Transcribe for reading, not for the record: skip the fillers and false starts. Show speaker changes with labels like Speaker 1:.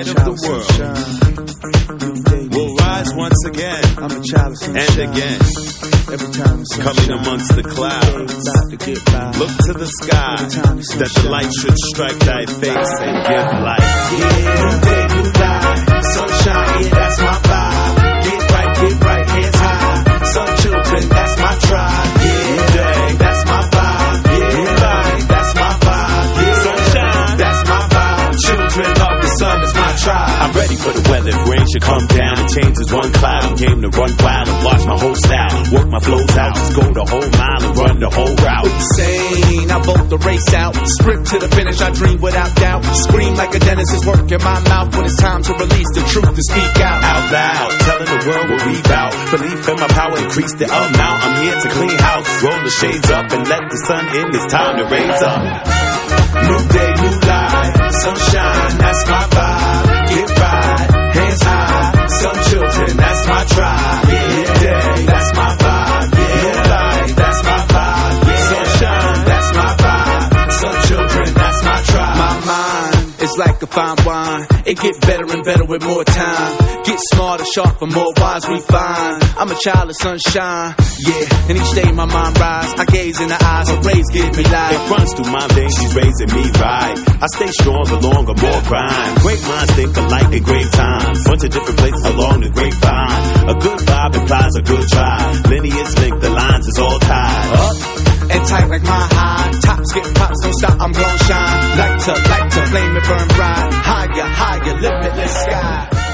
Speaker 1: light of the world will rise once again and again. Coming amongst the clouds, look to the sky, that the light should strike thy face and give light.
Speaker 2: New day, new life, sunshine, yeah, that's my vibe. Get right, hands high. Some children, that's my tribe. Yeah, new day, that's my vibe. Yeah, new life, that's my vibe. Yeah, sunshine, that's my vibe. Children of the sun is my tribe.
Speaker 1: I'm ready for the weather, if rain should come down and change as one cloud. I'm game to run wild and watch my whole style. Work my flows out, just go the whole mile and run the whole route.
Speaker 2: Insane, I vote the race out. Sprint to the finish, I dream without doubt. Scream like a dentist is working my mouth when it's time to release the truth to speak out.
Speaker 1: Out loud, telling the world what we bout. Belief in my power, increase the amount. I'm here to clean house, roll the shades up and let the sun in. It's time to raise up.
Speaker 2: New day, new life, sunshine, that's my vibe. Get right, hands high. Some children, that's my tribe. Yeah, new day, that's my vibe. Yeah, new life, that's my vibe. Yeah, sunshine, that's my vibe. Some children, that's my tribe. My mind is like a fine wine. It get better and better with more time. Get smarter, sharper, more wise, refined. I'm a child of sunshine, yeah. And each day my mind rise. I gaze in the eyes, her rays give me life.
Speaker 1: It runs through my veins, she's raising me right. I stay stronger, longer, more grind. Great minds think alike in great times. Bunch of different places along the grapevine. A good vibe implies a good try. Lineage link, the lines is all tied.
Speaker 2: Up and tight like my high. Tops get pops, don't stop, I'm gon' shine. Light to flame and burn bright. Higher, limitless sky.